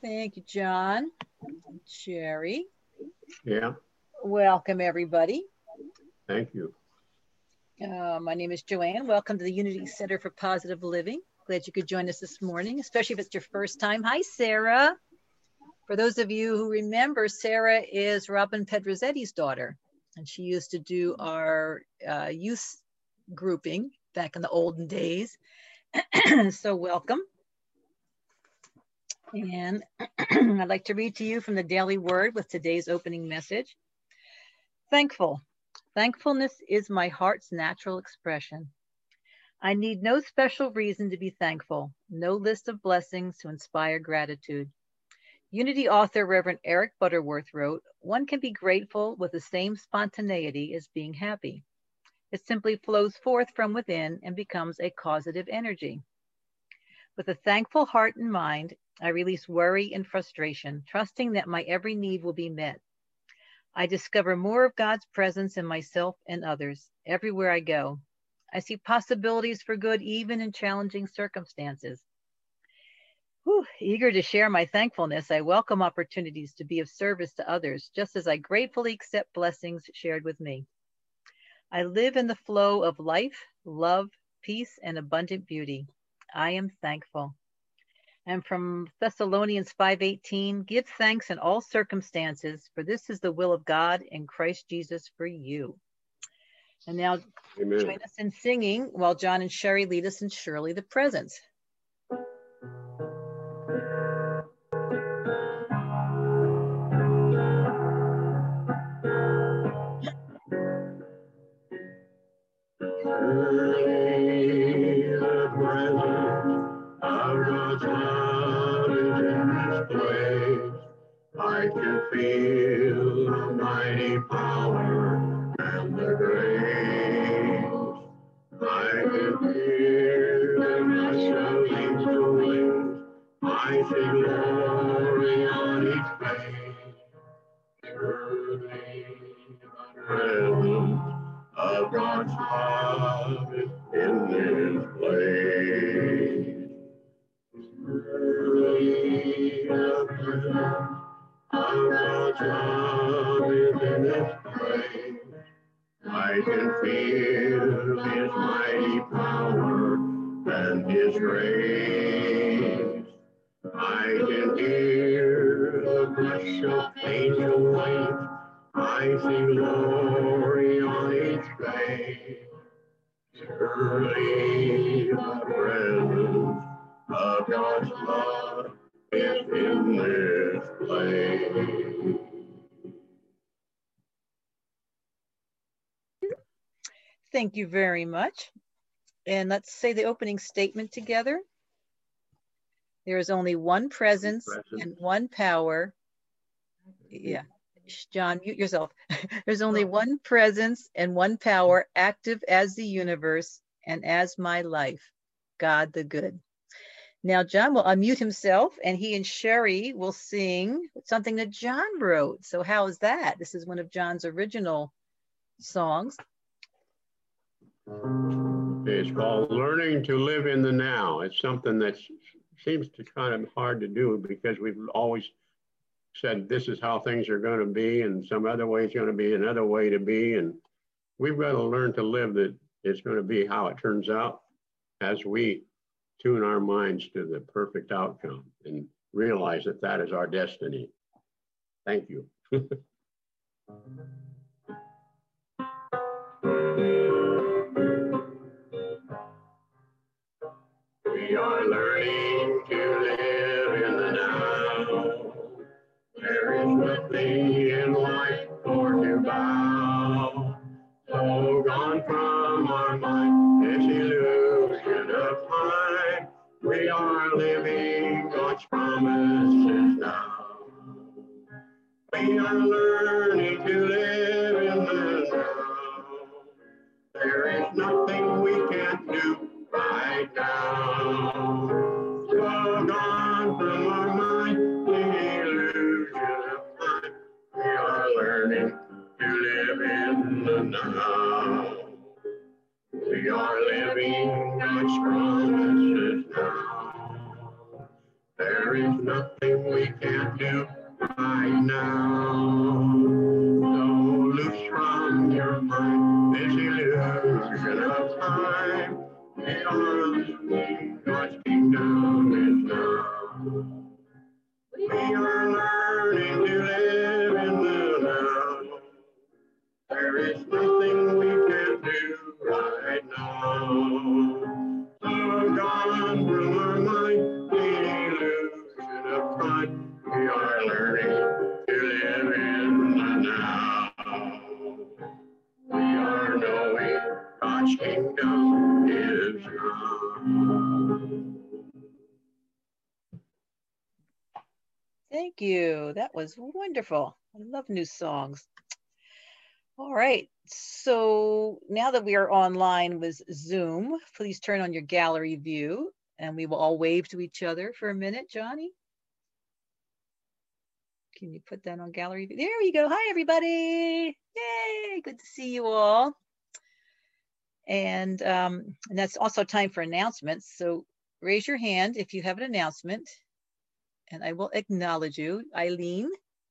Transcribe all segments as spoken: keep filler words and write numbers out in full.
Thank you, John. Jerry. Yeah. Welcome, everybody. Thank you. Uh, my name is Joanne. Welcome to the Unity Center for Positive Living. Glad you could join us this morning, especially if it's your first time. Hi, Sarah. For those of you who remember, Sarah is Robin Pedrosetti's daughter, and she used to do our uh, youth grouping back in the olden days. So welcome. And I'd like to read to you from the Daily Word with today's opening message. Thankful. Thankfulness is my heart's natural expression. I need no special reason to be thankful, no list of blessings to inspire gratitude. Unity author Reverend Eric Butterworth wrote, one can be grateful with the same spontaneity as being happy. It simply flows forth from within and becomes a causative energy. With a thankful heart and mind, I release worry and frustration, trusting that my every need will be met. I discover more of God's presence in myself and others everywhere I go. I see possibilities for good even in challenging circumstances. Whew, eager to share my thankfulness, I welcome opportunities to be of service to others, just as I gratefully accept blessings shared with me. I live in the flow of life, love, peace, and abundant beauty. I am thankful. And from Thessalonians five eighteen, give thanks in all circumstances, for this is the will of God in Christ Jesus for you. And now Amen. Join us in singing while John and Sherry lead us in Surely the Presence. I can feel the mighty power and the grace. I can hear the rush of angel wings. I see glory on each face. Surely the presence of God's love is in this place. Surely the presence of God's love is in this place. I can feel His mighty power and His grace. I can hear the rush of angel wings. I see glory on each face. Surely the presence of God's love is in this place. Thank you very much. And let's say the opening statement together. There is only one presence Present. and one power. Yeah, John, mute yourself. There's only one presence and one power active as the universe and as my life, God the good. Now, John will unmute himself and he and Sherry will sing something that John wrote. So how is that? This is one of John's original songs. It's called Learning to Live in the Now. It's something that seems to kind of hard to do because we've always said this is how things are going to be and some other way is going to be another way to be. And we've got to learn to live that it's going to be how it turns out as we tune our minds to the perfect outcome and realize that that is our destiny. Thank you. We are learning to live in the now. There is nothing in life for to bow. So gone from our mind this illusion of time. We are living God's promises now. We are learning to live in the now. There is nothing we can't do right now. So gone from our mind the illusion of time. We are learning to live in the now. We are living God's promises now. There There is nothing we can't do right now. So loose from your mind this illusion of time. Because God's kingdom is now. We are learning to live in the now. There is nothing we can do right now. So gone from our mind the illusion of time. We are learning to live in the now. We are knowing God's kingdom is now. Thank you. That was wonderful. I love new songs. All right. So now that we are online with Zoom, please turn on your gallery view and we will all wave to each other for a minute. Johnny, can you put that on gallery view? There we go. Hi, everybody. Yay. Good to see you all. And, um, and that's also time for announcements. So raise your hand if you have an announcement and I will acknowledge you. Eileen.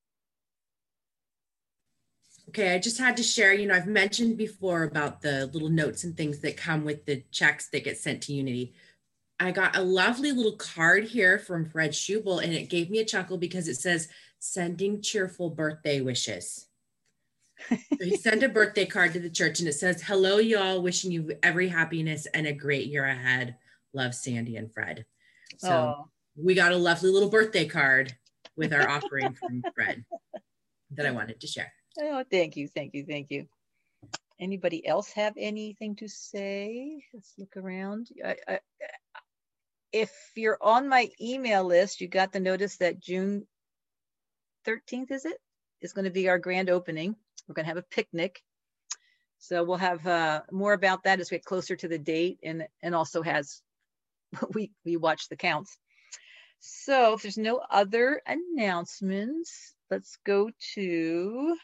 Okay, I just had to share, you know, I've mentioned before about the little notes and things that come with the checks that get sent to Unity. I got a lovely little card here from Fred Schubel, and it gave me a chuckle because it says, sending cheerful birthday wishes. So he sent a birthday card to the church and it says, hello, y'all, wishing you every happiness and a great year ahead. Love, Sandy and Fred. So oh. We got a lovely little birthday card with our offering from Fred that I wanted to share. Oh, thank you, thank you, thank you. Anybody else have anything to say? Let's look around. I, I, if you're on my email list, you got the notice that June thirteenth, is it? Is going to be our grand opening. We're going to have a picnic. So we'll have uh, more about that as we get closer to the date, and, and also has, we, we watch the counts. So if there's no other announcements, let's go to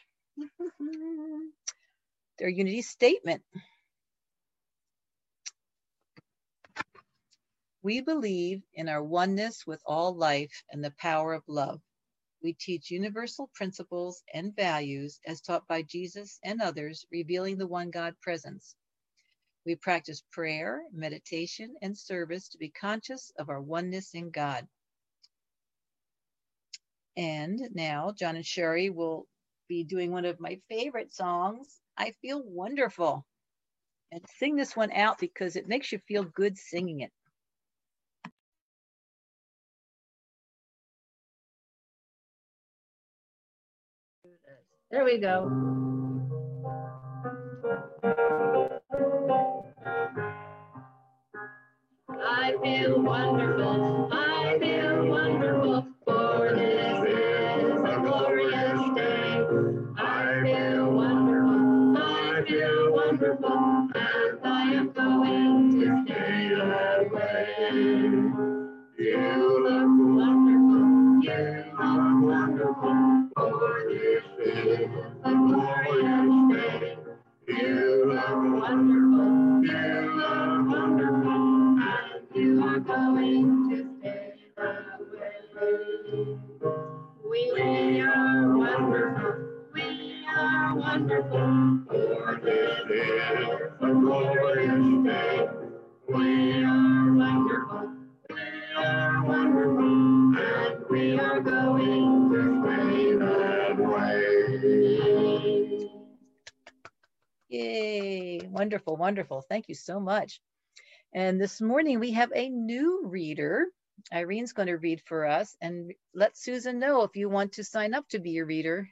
their Unity statement. We believe in our oneness with all life and the power of love. We teach universal principles and values as taught by Jesus and others, revealing the one God presence. We practice prayer, meditation, and service to be conscious of our oneness in God. And now John and Sherry will be doing one of my favorite songs, I Feel Wonderful. And sing this one out because it makes you feel good singing it. There we go. I feel wonderful, I feel wonderful, for this is a glorious day. I feel wonderful, I feel wonderful, and I am going to stay that way. You look wonderful, you look wonderful, for this is a glorious day. You look wonderful, you look wonderful, and you are going to stay that way. We are wonderful, we are wonderful, for this is a glorious day. We are wonderful, we are wonderful, and we are going to stay that way. Yay, wonderful, wonderful. Thank you so much. And this morning we have a new reader. Irene's going to read for us, and let Susan know if you want to sign up to be a reader.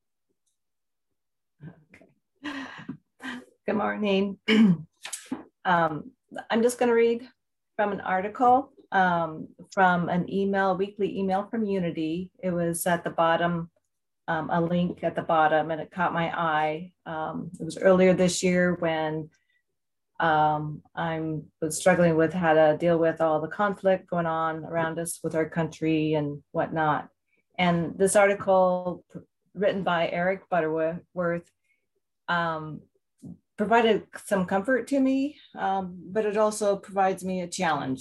Okay. Good morning. um, I'm just going to read from an article um, from an email, weekly email from Unity. It was at the bottom, um, a link at the bottom, and it caught my eye. Um, it was earlier this year when Um, I'm was struggling with how to deal with all the conflict going on around us with our country and whatnot. And this article written by Eric Butterworth um, provided some comfort to me, um, but it also provides me a challenge.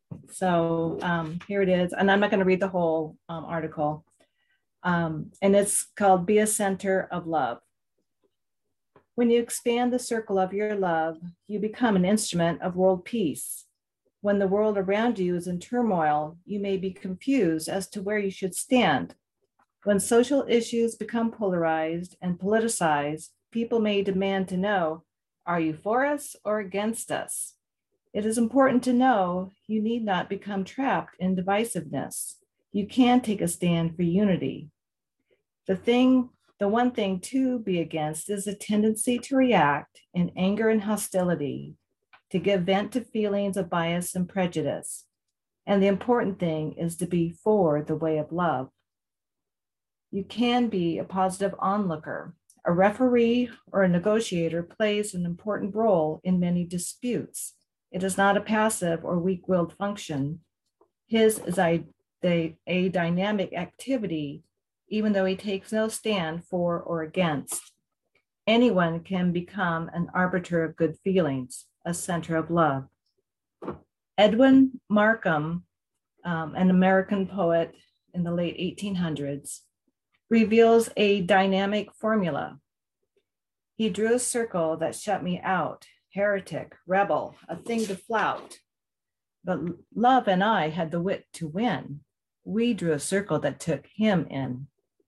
So um, here it is, and I'm not going to read the whole um, article. Um, and it's called Be a Center of Love. When you expand the circle of your love, you become an instrument of world peace. When the world around you is in turmoil, you may be confused as to where you should stand. When social issues become polarized and politicized, people may demand to know, are you for us or against us? It is important to know you need not become trapped in divisiveness. You can take a stand for unity. The thing, the one thing to be against is a tendency to react in anger and hostility, to give vent to feelings of bias and prejudice. And the important thing is to be for the way of love. You can be a positive onlooker. A referee or a negotiator plays an important role in many disputes. It is not a passive or weak-willed function. His is a, a, a dynamic activity, even though he takes no stand for or against. Anyone can become an arbiter of good feelings, a center of love. Edwin Markham, um, an American poet in the late eighteen hundreds, reveals a dynamic formula. He drew a circle that shut me out, heretic, rebel, a thing to flout. But love and I had the wit to win. We drew a circle that took him in.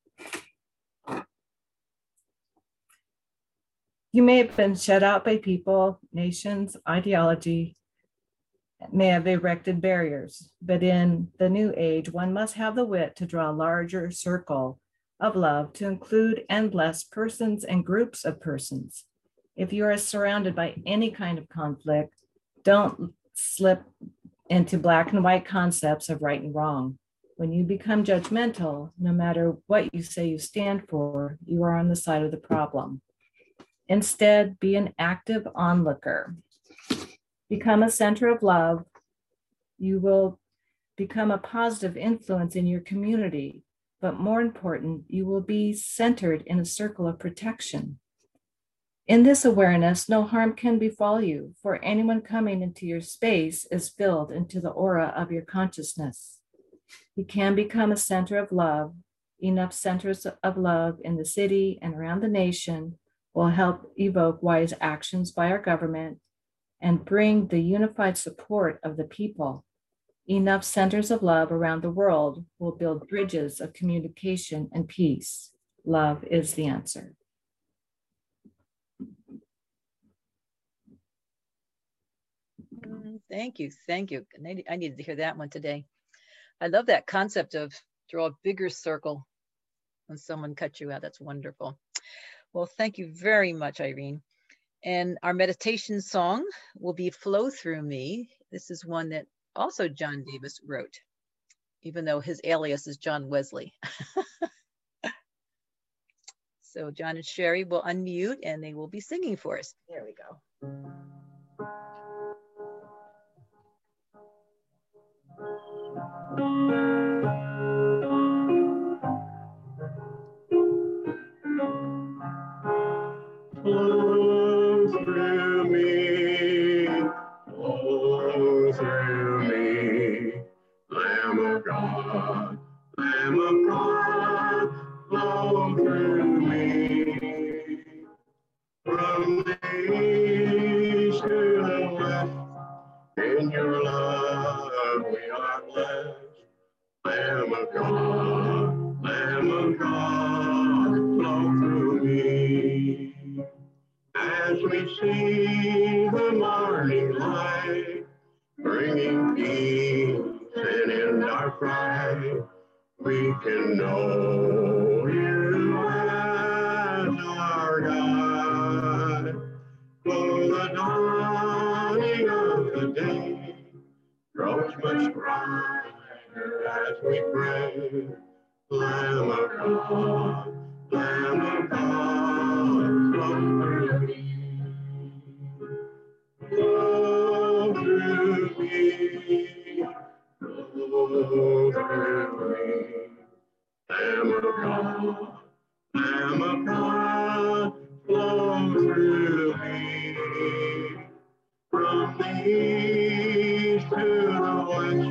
You may have been shut out by people, nations, ideology, may have erected barriers, but in the new age, one must have the wit to draw a larger circle of love to include and bless persons and groups of persons. If you are surrounded by any kind of conflict, don't slip into black and white concepts of right and wrong. When you become judgmental, no matter what you say you stand for, you are on the side of the problem. Instead, be an active onlooker. Become a center of love. You will become a positive influence in your community, but more important, you will be centered in a circle of protection. In this awareness, no harm can befall you, for anyone coming into your space is filled into the aura of your consciousness. You can become a center of love. Enough centers of love in the city and around the nation will help evoke wise actions by our government and bring the unified support of the people. Enough centers of love around the world will build bridges of communication and peace. Love is the answer. Thank you. Thank you. I needed to hear that one today. I love that concept of draw a bigger circle when someone cuts you out. That's wonderful. Well, thank you very much, Irene. And our meditation song will be Flow Through Me. This is one that also John Davis wrote, even though his alias is John Wesley. So John and Sherry will unmute and they will be singing for us. There we go. Flow through me, flow through me, Lamb of God, Lamb of God, flow through me. From the east to the west, in your love we are blessed. Lamb of God, Lamb of God, flow through me. As we see the morning light, bringing peace and in our fright, we can know you as our God. For the dawning of the day grows much brighter as we pray. Lamb of God, Lamb of God, flow through me. Flow through me, flow through me. Lamb of God, Lamb of God, flow through me. From the east to the west,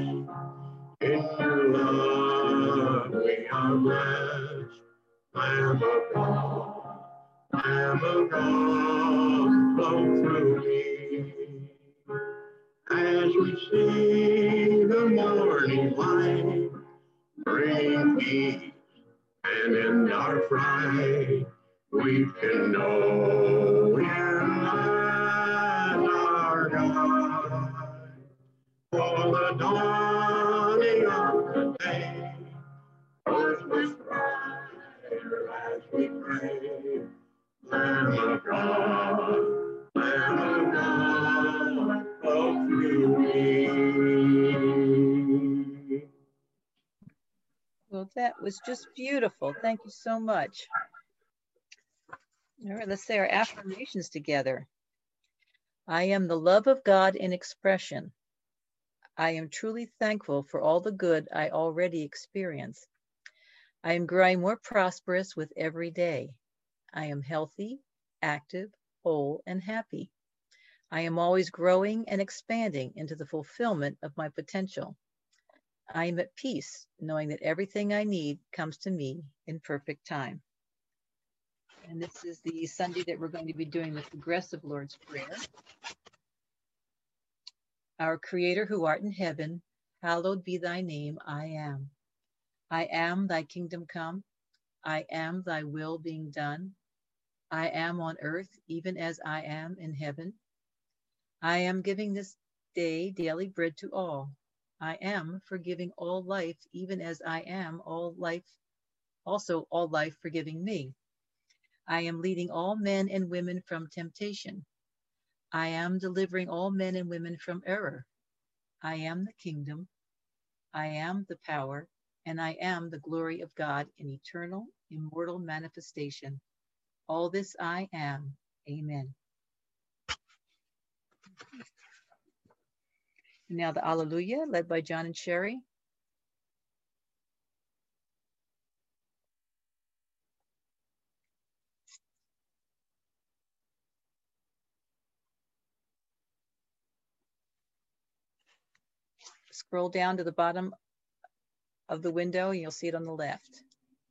Lamb of God, Lamb of God, flow through me. As we see the morning light, bring peace, and in our fright, we can know we're not our God. For the dawning of the day, earth was brighter as we pray. Lamb of God, Lamb of God, flow through me. Well, that was just beautiful. Thank you so much. All right, let's say our affirmations together. I am the love of God in expression. I am truly thankful for all the good I already experience. I am growing more prosperous with every day. I am healthy, active, whole, and happy. I am always growing and expanding into the fulfillment of my potential. I am at peace, knowing that everything I need comes to me in perfect time. And this is the Sunday that we're going to be doing the Progressive Lord's Prayer. Our Creator who art in heaven, hallowed be thy name, I am. I am thy kingdom come. I am thy will being done. I am on earth, even as I am in heaven. I am giving this day daily bread to all. I am forgiving all life, even as I am all life, also all life forgiving me. I am leading all men and women from temptation. I am delivering all men and women from error. I am the kingdom. I am the power, and I am the glory of God in eternal, immortal manifestation. All this I am. Amen. And now the Alleluia, led by John and Sherry. Scroll down to the bottom of the window, and you'll see it on the left.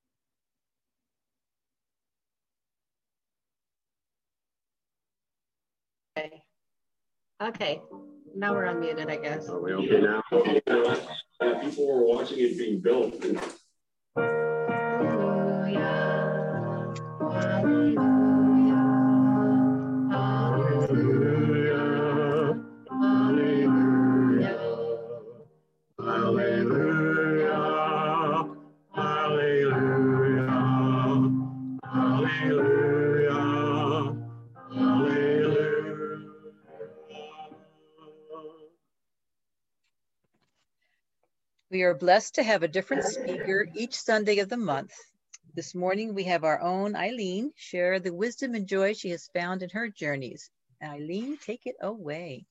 Okay. Okay. Now we're unmuted, I guess. Are we okay now? People were watching it being built. Hallelujah. Hallelujah. Hallelujah. Hallelujah. Hallelujah. Hallelujah. Hallelujah. Hallelujah. We are blessed to have a different speaker each Sunday of the month. This morning, we have our own Eileen share the wisdom and joy she has found in her journeys. Eileen, take it away.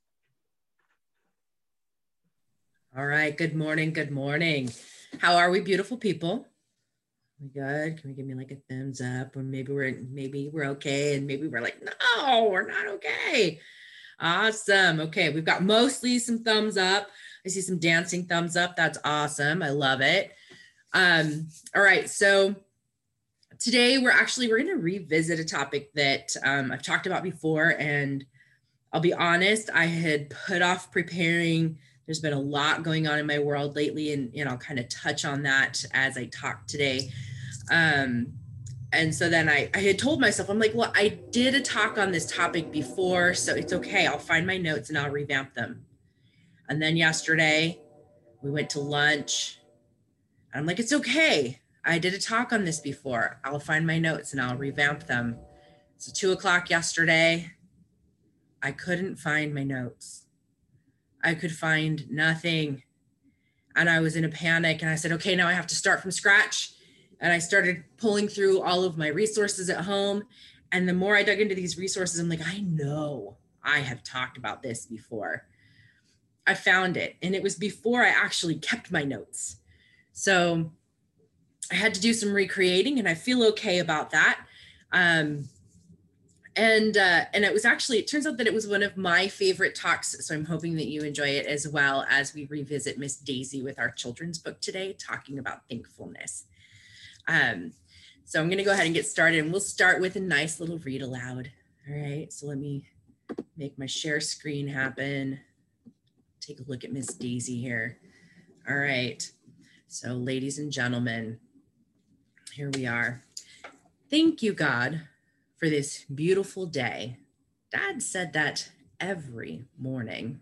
All right. Good morning. Good morning. How are we, beautiful people? We good? Can we give me like a thumbs up? Or maybe we're maybe we're okay, and maybe we're like, no, we're not okay. Awesome. Okay, we've got mostly some thumbs up. I see some dancing thumbs up. That's awesome. I love it. Um, all right. So today we're actually, we're going to revisit a topic that um, I've talked about before. And I'll be honest, I had put off preparing. There's been a lot going on in my world lately, and, and I'll kind of touch on that as I talk today. Um, and so then I, I had told myself, I'm like, well, I did a talk on this topic before, so it's okay. I'll find my notes and I'll revamp them. And then yesterday we went to lunch. I'm like, it's okay. I did a talk on this before. I'll find my notes and I'll revamp them. So two o'clock yesterday, I couldn't find my notes. I could find nothing. And I was in a panic, and I said, okay, now I have to start from scratch. And I started pulling through all of my resources at home. And the more I dug into these resources, I'm like, I know I have talked about this before. I found it. And it was before I actually kept my notes. So I had to do some recreating, and I feel okay about that. Um, and uh, and it was actually, it turns out that it was one of my favorite talks. So I'm hoping that you enjoy it as well as we revisit Miss Daisy with our children's book today, talking about thankfulness. Um, So I'm going to go ahead and get started, and we'll start with a nice little read aloud. All right, so let me make my share screen happen. Take a look at Miss Daisy here. All right, so ladies and gentlemen, here we are. Thank you, God, for this beautiful day. Dad said that every morning.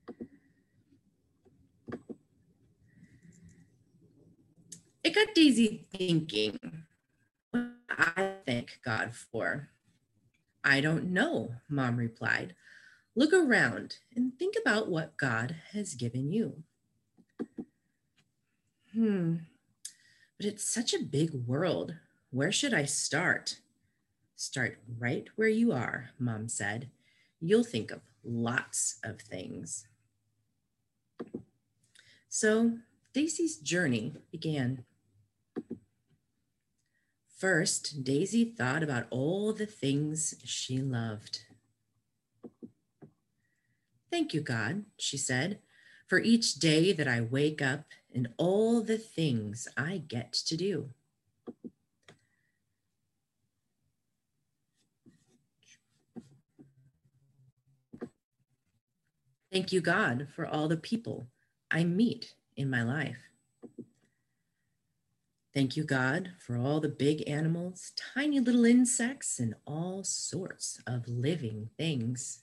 It got Daisy thinking, what do I thank God for? I don't know, Mom replied. Look around and think about what God has given you. Hmm, but it's such a big world. Where should I start? Start right where you are, Mom said. You'll think of lots of things. So Daisy's journey began. First, Daisy thought about all the things she loved. Thank you, God, she said, for each day that I wake up and all the things I get to do. Thank you, God, for all the people I meet in my life. Thank you, God, for all the big animals, tiny little insects, and all sorts of living things.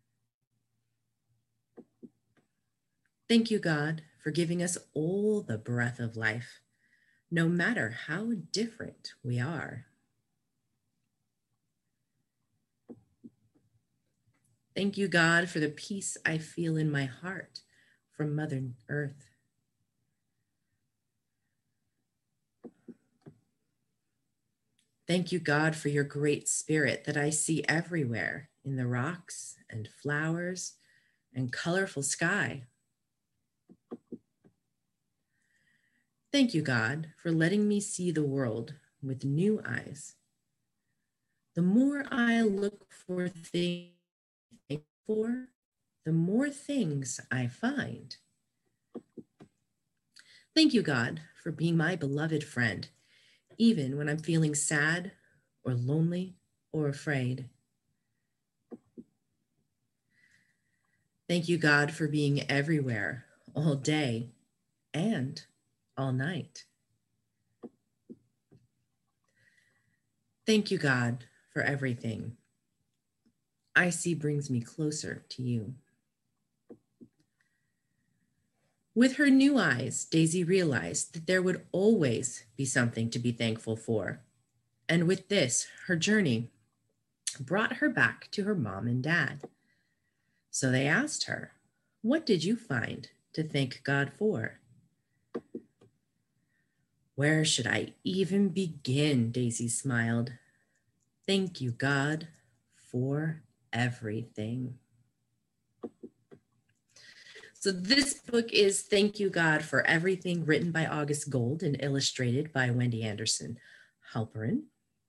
Thank you, God, for giving us all the breath of life, no matter how different we are. Thank you, God, for the peace I feel in my heart from Mother Earth. Thank you, God, for your great spirit that I see everywhere in the rocks and flowers and colorful sky. Thank you, God, for letting me see the world with new eyes. The more I look for things for, the more things I find. Thank you, God, for being my beloved friend, even when I'm feeling sad or lonely or afraid. Thank you, God, for being everywhere all day and all night. Thank you, God, for everything I see brings me closer to you. With her new eyes, Daisy realized that there would always be something to be thankful for. And with this, her journey brought her back to her mom and dad. So they asked her, what did you find to thank God for? Where should I even begin? Daisy smiled. Thank you, God, for everything. So this book is Thank You, God, for Everything, written by August Gold and illustrated by Wendy Anderson Halperin.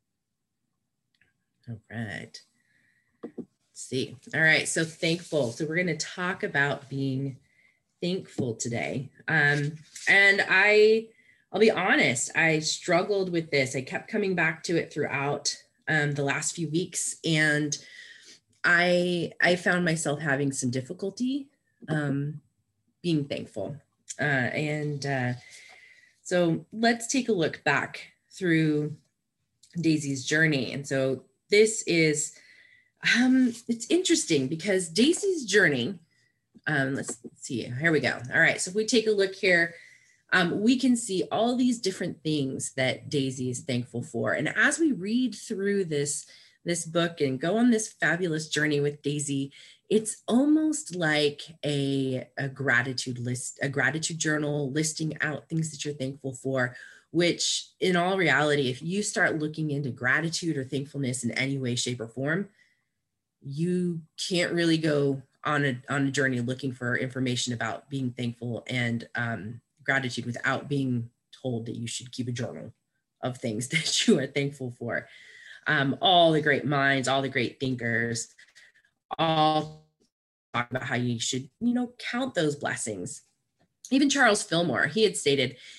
All right. Let's see. All right, so thankful. So we're going to talk about being thankful today. Um, and I, I'll be honest, I struggled with this. I kept coming back to it throughout um, the last few weeks, and I, I found myself having some difficulty um, being thankful. Uh, and uh, so let's take a look back through Daisy's journey. And so this is, um, it's interesting because Daisy's journey, um, let's see, here we go. All right, so if we take a look here, um, we can see all these different things that Daisy is thankful for. And as we read through this, this book and go on this fabulous journey with Daisy, it's almost like a, a gratitude list, a gratitude journal listing out things that you're thankful for, which in all reality, if you start looking into gratitude or thankfulness in any way, shape, or form, you can't really go on a, on a journey looking for information about being thankful and um, gratitude without being told that you should keep a journal of things that you are thankful for. Um, all the great minds, all the great thinkers, all talk about how you should, you know, count those blessings. Even Charles Fillmore, he had stated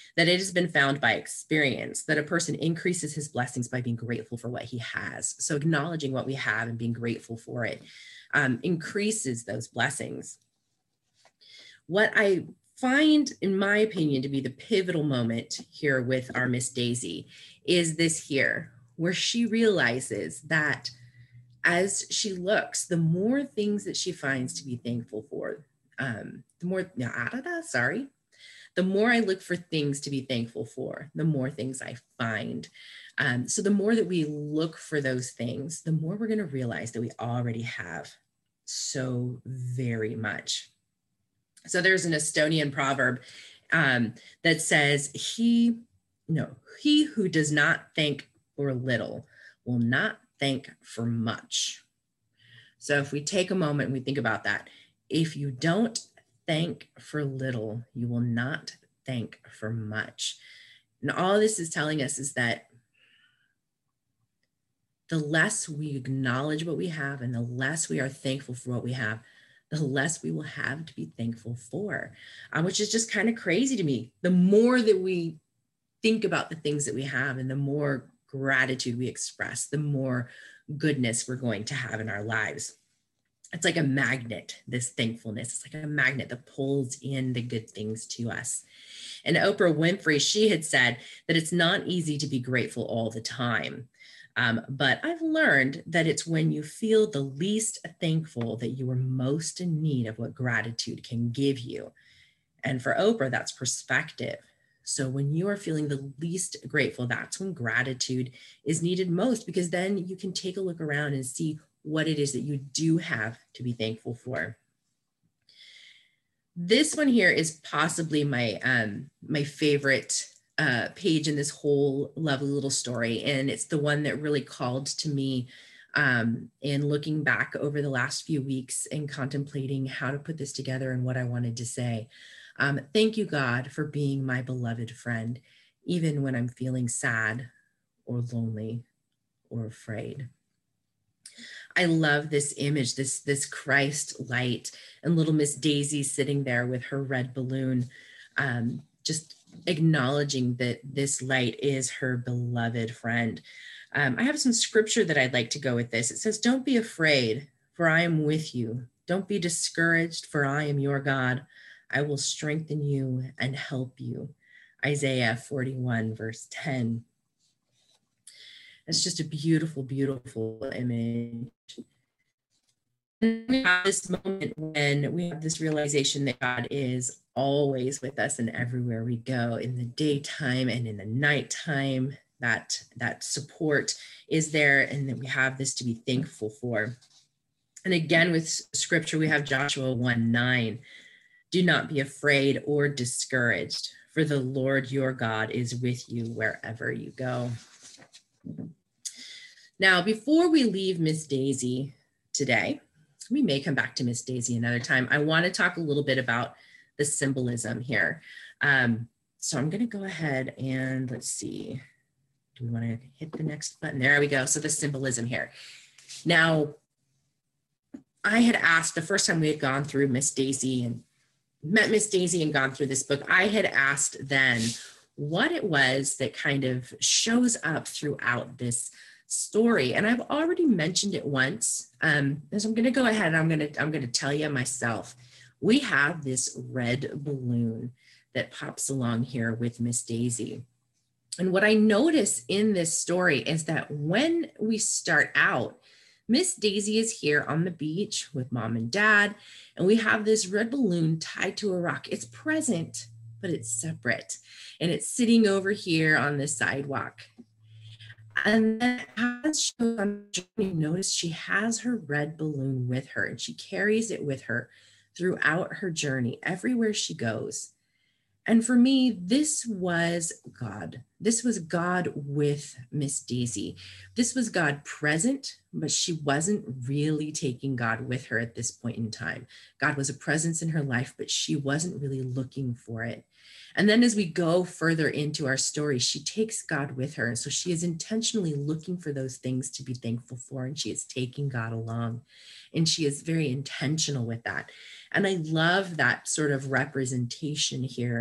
that it has been found by experience that a person increases his blessings by being grateful for what he has. So acknowledging what we have and being grateful for it um, increases those blessings. What I find, in my opinion, to be the pivotal moment here with our Miss Daisy is this here, where she realizes that as she looks, the more things that she finds to be thankful for, um, the more, sorry, the more I look for things to be thankful for, the more things I find. Um, so the more that we look for those things, the more we're going to realize that we already have so very much. So there's an Estonian proverb um, that says, he, no, he who does not thank for little will not thank for much. So if we take a moment and we think about that, if you don't thank for little, you will not thank for much. And all this is telling us is that the less we acknowledge what we have and the less we are thankful for what we have, the less we will have to be thankful for, um, which is just kind of crazy to me. The more that we think about the things that we have and the more gratitude we express, the more goodness we're going to have in our lives. It's like a magnet, this thankfulness. It's like a magnet that pulls in the good things to us. And Oprah Winfrey, she had said that it's not easy to be grateful all the time. Um, but I've learned that it's when you feel the least thankful that you are most in need of what gratitude can give you. And for Oprah, that's perspective. So when you are feeling the least grateful, that's when gratitude is needed most, because then you can take a look around and see what it is that you do have to be thankful for. This one here is possibly my, um, my favorite uh, page in this whole lovely little story. And it's the one that really called to me um, in looking back over the last few weeks and contemplating how to put this together and what I wanted to say. Um, thank you, God, for being my beloved friend, even when I'm feeling sad or lonely or afraid. I love this image, this, this Christ light and little Miss Daisy sitting there with her red balloon, um, just acknowledging that this light is her beloved friend. Um, I have some scripture that I'd like to go with this. It says, don't be afraid, for I am with you. Don't be discouraged, for I am your God. I will strengthen you and help you. Isaiah forty-one, verse ten. It's just a beautiful, beautiful image. And we have this moment when we have this realization that God is always with us and everywhere we go, in the daytime and in the nighttime, that, that support is there, and that we have this to be thankful for. And again, with scripture, we have Joshua one nine. Do not be afraid or discouraged, for the Lord your God is with you wherever you go. Now, before we leave Miss Daisy today, we may come back to Miss Daisy another time. I want to talk a little bit about the symbolism here. Um, so I'm going to go ahead and let's see. Do we want to hit the next button? There we go. So the symbolism here. Now, I had asked the first time we had gone through Miss Daisy and met Miss Daisy and gone through this book, I had asked then what it was that kind of shows up throughout this story. And I've already mentioned it once. Um, so I'm going to go ahead and I'm going to, I'm going to tell you myself. We have this red balloon that pops along here with Miss Daisy. And what I notice in this story is that when we start out, Miss Daisy is here on the beach with mom and dad, and we have this red balloon tied to a rock. It's present, but it's separate, and it's sitting over here on the sidewalk. And then as she goes on the journey, notice she has her red balloon with her, and she carries it with her throughout her journey, everywhere she goes. And for me, this was God. This was God with Miss Daisy. This was God present, but she wasn't really taking God with her at this point in time. God was a presence in her life, but she wasn't really looking for it. And then as we go further into our story, she takes God with her. And so she is intentionally looking for those things to be thankful for, and she is taking God along. And she is very intentional with that. And I love that sort of representation here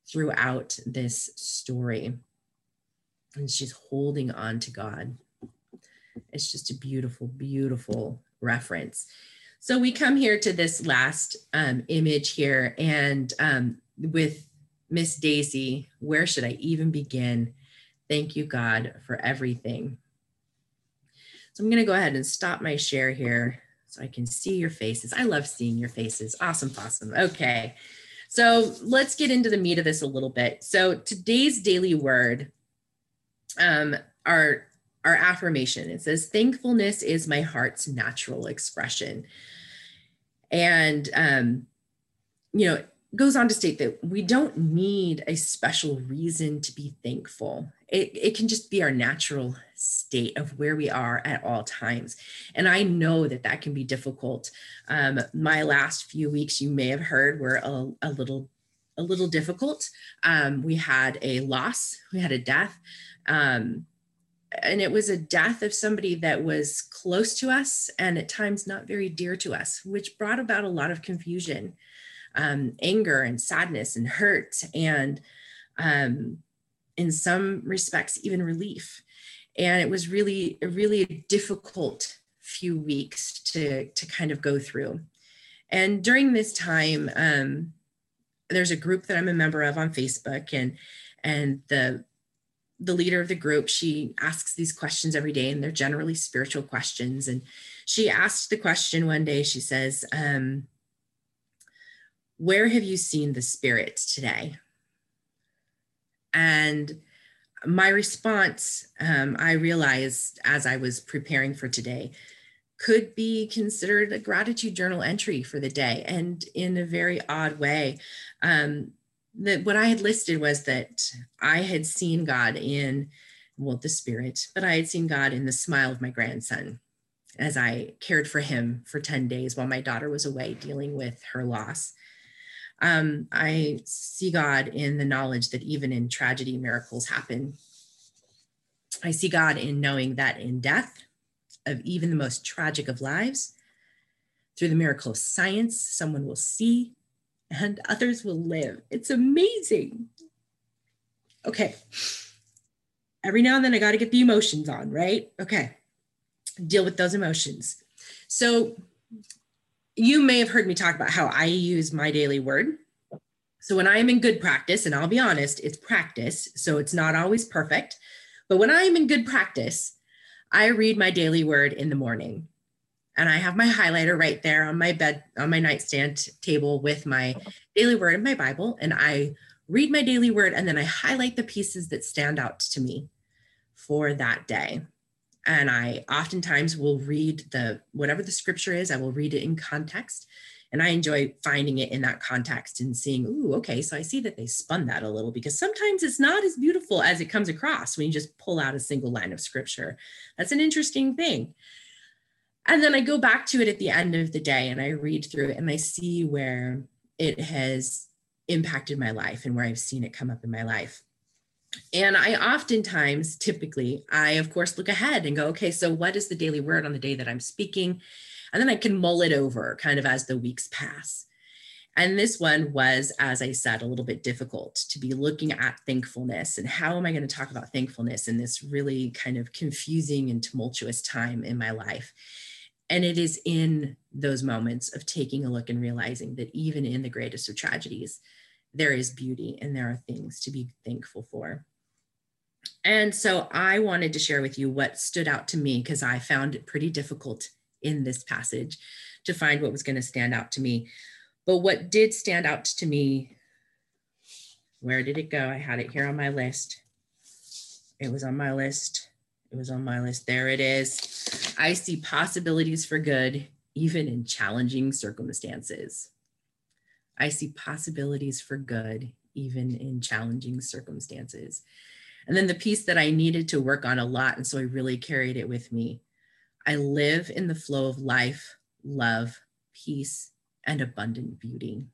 throughout this story. And she's holding on to God. It's just a beautiful, beautiful reference. So we come here to this last um, image here, and um, with Miss Daisy, where should I even begin? Thank you, God, for everything. So I'm going to go ahead and stop my share here so I can see your faces. I love seeing your faces. Awesome, awesome. Okay, so let's get into the meat of this a little bit. So today's daily word, um, our, our affirmation, it says, thankfulness is my heart's natural expression. And, um, you know, goes on to state that we don't need a special reason to be thankful. It, it can just be our natural state of where we are at all times. And I know that that can be difficult. Um, my last few weeks, you may have heard, were a, a little, a little difficult. Um, we had a loss, we had a death. Um, and it was a death of somebody that was close to us and at times not very dear to us, which brought about a lot of confusion. Um, anger and sadness and hurt, and um, in some respects, even relief. And it was really, really a difficult few weeks to, to kind of go through. And during this time, um, there's a group that I'm a member of on Facebook, and, and the, the leader of the group, she asks these questions every day, and they're generally spiritual questions. And she asked the question one day, she says, um, where have you seen the Spirit today? And my response, um, I realized as I was preparing for today, could be considered a gratitude journal entry for the day. And in a very odd way, um, that what I had listed was that I had seen God in, well, the Spirit, but I had seen God in the smile of my grandson as I cared for him for ten days while my daughter was away dealing with her loss. Um, I see God in the knowledge that even in tragedy, miracles happen. I see God in knowing that in death of even the most tragic of lives, through the miracle of science, someone will see and others will live. It's amazing. Okay. Every now and then I got to get the emotions on, right? Okay. Deal with those emotions. So you may have heard me talk about how I use my daily word. So when I am in good practice, and I'll be honest, it's practice, so it's not always perfect, but when I am in good practice, I read my daily word in the morning. And I have my highlighter right there on my bed, on my nightstand table with my daily word and my Bible. And I read my daily word, and then I highlight the pieces that stand out to me for that day. And I oftentimes will read the, whatever the scripture is, I will read it in context. And I enjoy finding it in that context and seeing, ooh, okay, so I see that they spun that a little, because sometimes it's not as beautiful as it comes across when you just pull out a single line of scripture. That's an interesting thing. And then I go back to it at the end of the day and I read through it and I see where it has impacted my life and where I've seen it come up in my life. And I oftentimes, typically, I, of course, look ahead and go, okay, so what is the daily word on the day that I'm speaking? And then I can mull it over kind of as the weeks pass. And this one was, as I said, a little bit difficult to be looking at thankfulness and how am I going to talk about thankfulness in this really kind of confusing and tumultuous time in my life. And it is in those moments of taking a look and realizing that even in the greatest of tragedies, there is beauty and there are things to be thankful for. And so I wanted to share with you what stood out to me, because I found it pretty difficult in this passage to find what was going to stand out to me. But what did stand out to me, where did it go? I had it here on my list. It was on my list. It was on my list. There it is. I see possibilities for good, even in challenging circumstances. I see possibilities for good, even in challenging circumstances. And then the piece that I needed to work on a lot, and so I really carried it with me. I live in the flow of life, love, peace, and abundant beauty.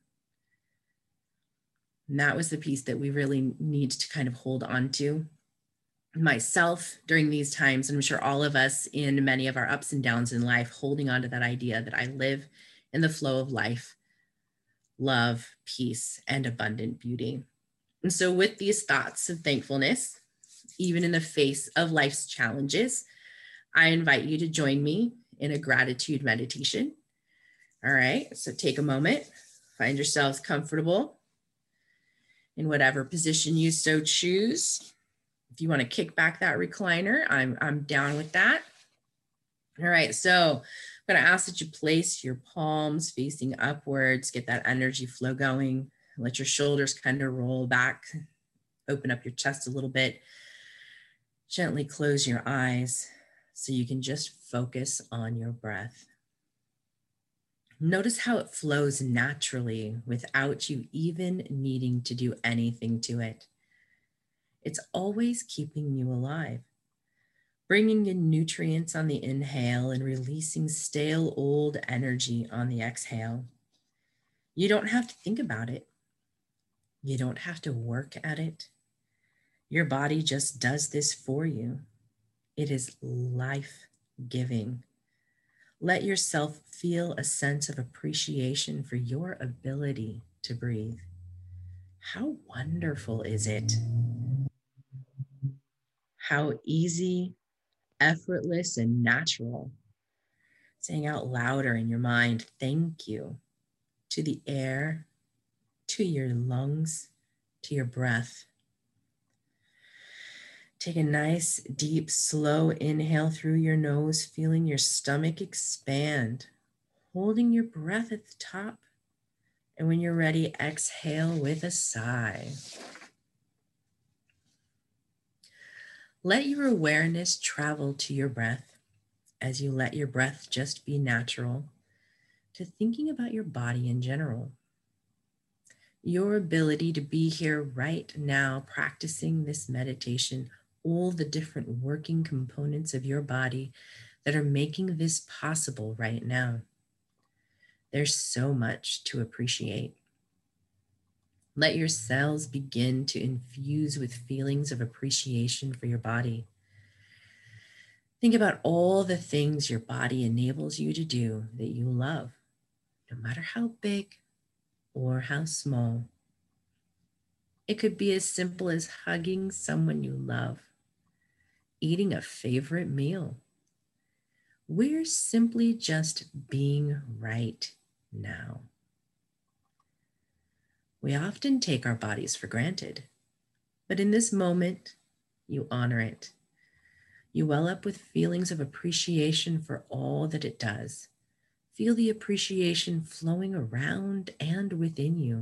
And that was the piece that we really need to kind of hold on to. Myself during these times, and I'm sure all of us in many of our ups and downs in life, holding on to that idea that I live in the flow of life, love, peace, and abundant beauty. And so with these thoughts of thankfulness, even in the face of life's challenges, I invite you to join me in a gratitude meditation. All right, so take a moment, find yourselves comfortable in whatever position you so choose. If you want to kick back that recliner, I'm, I'm down with that. All right, so I'm going to ask that you place your palms facing upwards, get that energy flow going. Let your shoulders kind of roll back, open up your chest a little bit. Gently close your eyes so you can just focus on your breath. Notice how it flows naturally without you even needing to do anything to it. It's always keeping you alive, bringing in nutrients on the inhale and releasing stale old energy on the exhale. You don't have to think about it. You don't have to work at it. Your body just does this for you. It is life-giving. Let yourself feel a sense of appreciation for your ability to breathe. How wonderful is it? How easy, effortless, and natural. Saying out louder in your mind, thank you to the air, to your lungs, to your breath. Take a nice, deep, slow inhale through your nose, feeling your stomach expand, holding your breath at the top. And when you're ready, exhale with a sigh. Let your awareness travel to your breath as you let your breath just be natural, to thinking about your body in general. Your ability to be here right now, practicing this meditation, all the different working components of your body that are making this possible right now. There's so much to appreciate. Let your cells begin to infuse with feelings of appreciation for your body. Think about all the things your body enables you to do that you love, no matter how big or how small. It could be as simple as hugging someone you love, eating a favorite meal. We're simply just being right now. We often take our bodies for granted, but in this moment, you honor it. You well up with feelings of appreciation for all that it does. Feel the appreciation flowing around and within you.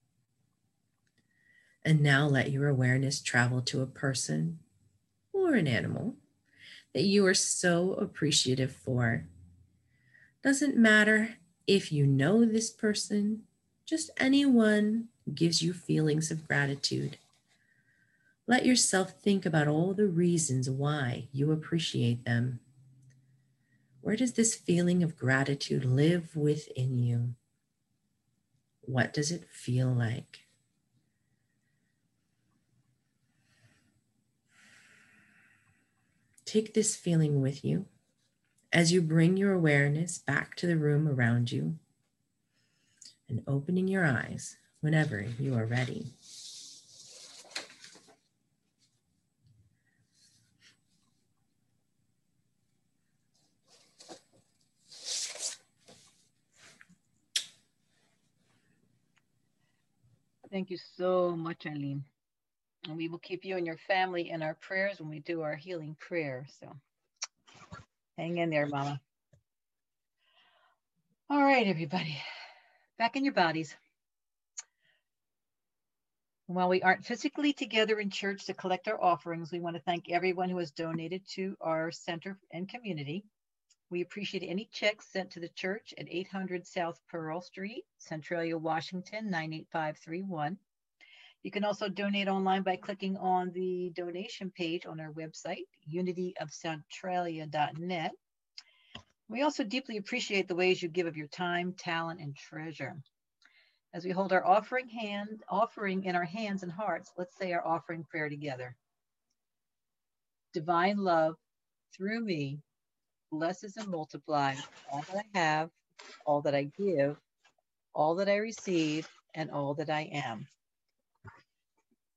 And now let your awareness travel to a person or an animal that you are so appreciative for. Doesn't matter if you know this person, just anyone gives you feelings of gratitude. Let yourself think about all the reasons why you appreciate them. Where does this feeling of gratitude live within you? What does it feel like? Take this feeling with you as you bring your awareness back to the room around you and opening your eyes whenever you are ready. Thank you so much, Eileen. And we will keep you and your family in our prayers when we do our healing prayer. So hang in there, Mama. All right, everybody, back in your bodies. While we aren't physically together in church to collect our offerings, we want to thank everyone who has donated to our center and community. We appreciate any checks sent to the church at eight hundred South Pearl Street, Centralia, Washington, nine eight five three one. You can also donate online by clicking on the donation page on our website, unity of centralia dot net. We also deeply appreciate the ways you give of your time, talent, and treasure. As we hold our offering hand, offering in our hands and hearts, let's say our offering prayer together. Divine love, through me, blesses and multiplies all that I have, all that I give, all that I receive, and all that I am.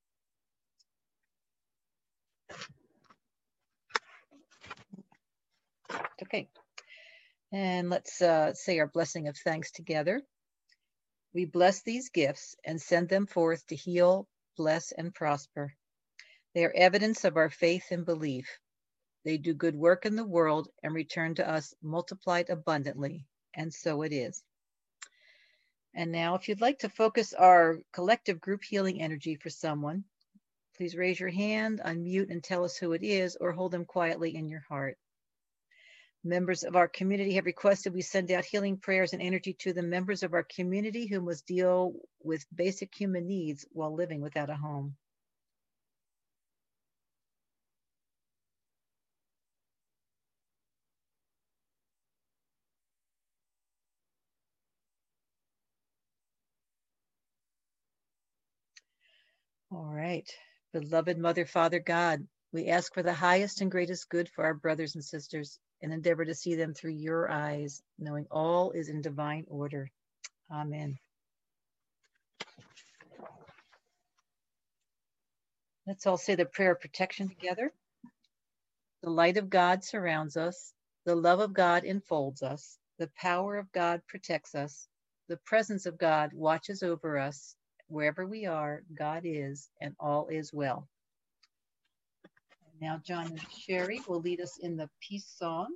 Okay. And let's uh, say our blessing of thanks together. We bless these gifts and send them forth to heal, bless, and prosper. They are evidence of our faith and belief. They do good work in the world and return to us multiplied abundantly, and so it is. And now, if you'd like to focus our collective group healing energy for someone, please raise your hand, unmute, and tell us who it is, or hold them quietly in your heart. Members of our community have requested we send out healing prayers and energy to the members of our community who must deal with basic human needs while living without a home. All right. Beloved Mother, Father God, we ask for the highest and greatest good for our brothers and sisters and endeavor to see them through your eyes, knowing all is in divine order. Amen. Let's all say the prayer of protection together. The light of God surrounds us. The love of God enfolds us. The power of God protects us. The presence of God watches over us. Wherever we are, God is, and all is well. Now, John and Sherry will lead us in the peace song.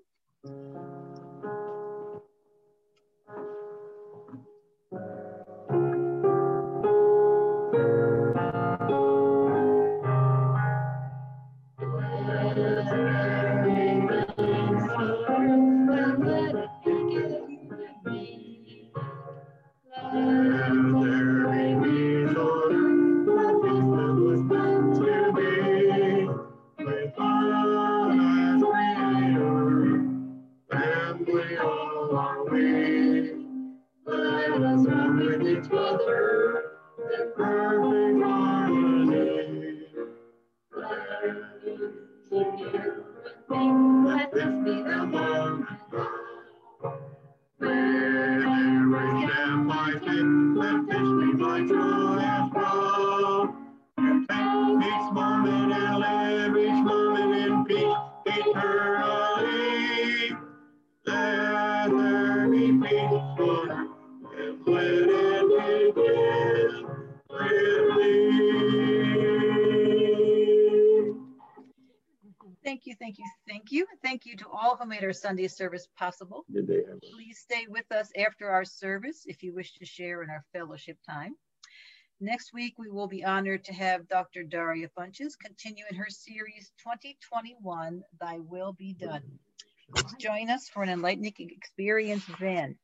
Thank you, thank you, thank you. Thank you to all who made our Sunday service possible. Did they have a- Please stay with us after our service if you wish to share in our fellowship time. Next week, we will be honored to have Doctor Daria Funches continue in her series twenty twenty-one, Thy Will Be Done. Please join us for an enlightening experience then.